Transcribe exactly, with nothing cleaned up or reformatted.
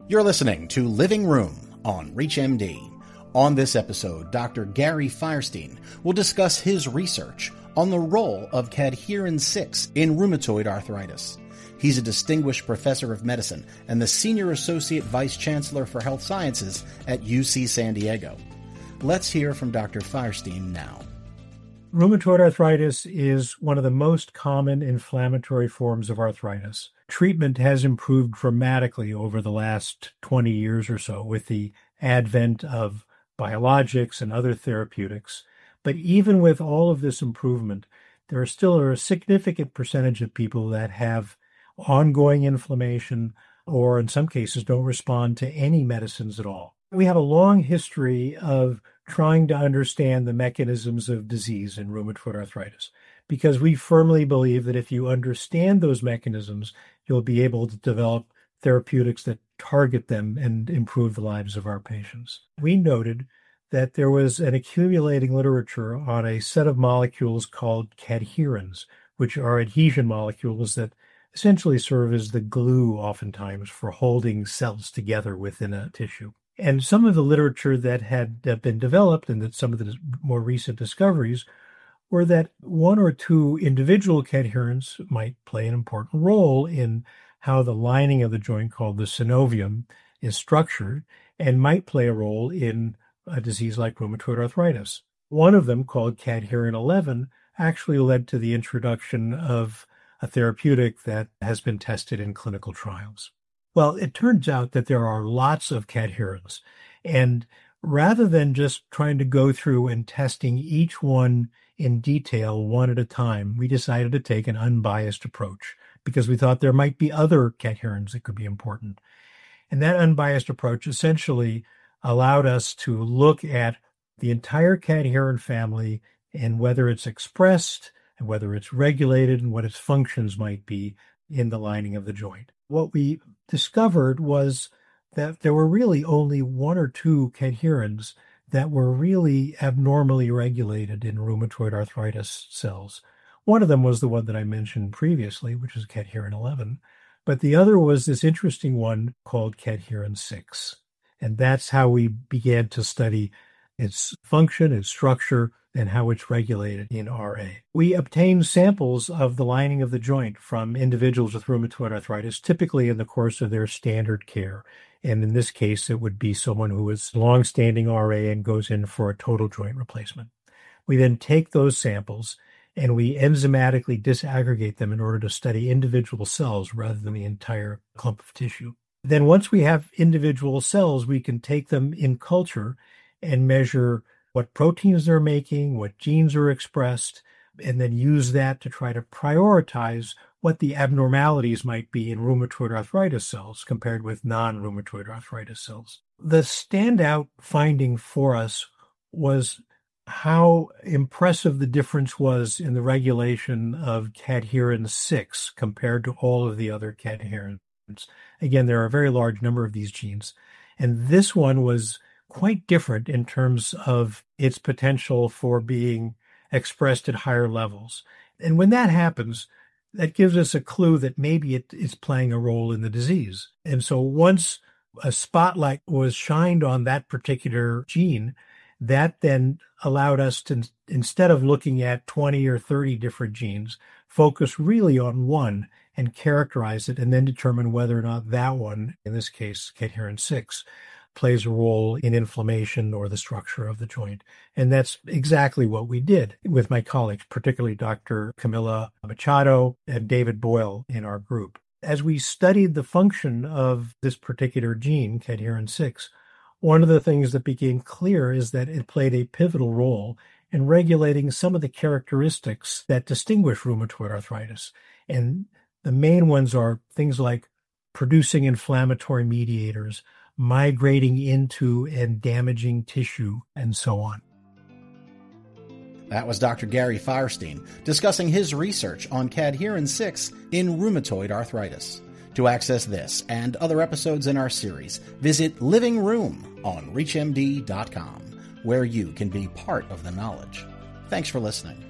You're listening to Living Room on ReachMD. On this episode, Doctor Gary Feierstein will discuss his research on the role of cadherin six in rheumatoid arthritis. He's a distinguished professor of medicine and the Senior Associate Vice Chancellor for Health Sciences at U C San Diego. Let's hear from Doctor Feierstein now. Rheumatoid arthritis is one of the most common inflammatory forms of arthritis. Treatment has improved dramatically over the last twenty years or so with the advent of biologics and other therapeutics. But even with all of this improvement, there are still a significant percentage of people that have ongoing inflammation or in some cases don't respond to any medicines at all. We have a long history of trying to understand the mechanisms of disease in rheumatoid arthritis because we firmly believe that if you understand those mechanisms, you'll be able to develop therapeutics that target them and improve the lives of our patients. We noted that there was an accumulating literature on a set of molecules called cadherins, which are adhesion molecules that essentially serve as the glue oftentimes for holding cells together within a tissue. And some of the literature that had been developed and that some of the more recent discoveries were that one or two individual cadherins might play an important role in how the lining of the joint called the synovium is structured and might play a role in a disease like rheumatoid arthritis. One of them, called cadherin eleven, actually led to the introduction of a therapeutic that has been tested in clinical trials. Well, it turns out that there are lots of cadherins, and rather than just trying to go through and testing each one in detail one at a time, we decided to take an unbiased approach because we thought there might be other cadherins that could be important. And that unbiased approach essentially allowed us to look at the entire cadherin family and whether it's expressed and whether it's regulated and what its functions might be in the lining of the joint. What we discovered was that there were really only one or two cadherins that were really abnormally regulated in rheumatoid arthritis cells. One of them was the one that I mentioned previously, which is cadherin eleven, but the other was this interesting one called cadherin six. And that's how we began to study its function, its structure, and how it's regulated in R A. We obtained samples of the lining of the joint from individuals with rheumatoid arthritis, typically in the course of their standard care. And in this case, it would be someone who has long-standing R A and goes in for a total joint replacement. We then take those samples and we enzymatically disaggregate them in order to study individual cells rather than the entire clump of tissue. Then once we have individual cells, we can take them in culture and measure what proteins they're making, what genes are expressed, and then use that to try to prioritize what the abnormalities might be in rheumatoid arthritis cells compared with non-rheumatoid arthritis cells. The standout finding for us was how impressive the difference was in the regulation of cadherin six compared to all of the other cadherins. Again, there are a very large number of these genes, and this one was quite different in terms of its potential for being expressed at higher levels. And when that happens, that gives us a clue that maybe it is playing a role in the disease. And so once a spotlight was shined on that particular gene, that then allowed us to, instead of looking at twenty or thirty different genes, focus really on one and characterize it and then determine whether or not that one, in this case, cadherin six, plays a role in inflammation or the structure of the joint. And that's exactly what we did with my colleagues, particularly Doctor Camila Machado and David Boyle in our group. As we studied the function of this particular gene, cadherin six, one of the things that became clear is that it played a pivotal role in regulating some of the characteristics that distinguish rheumatoid arthritis. And the main ones are things like producing inflammatory mediators, migrating into and damaging tissue, and so on. That was Doctor Gary Feierstein discussing his research on cadherin six in rheumatoid arthritis. To access this and other episodes in our series, visit Living Room on reach M D dot com, where you can be part of the knowledge. Thanks for listening.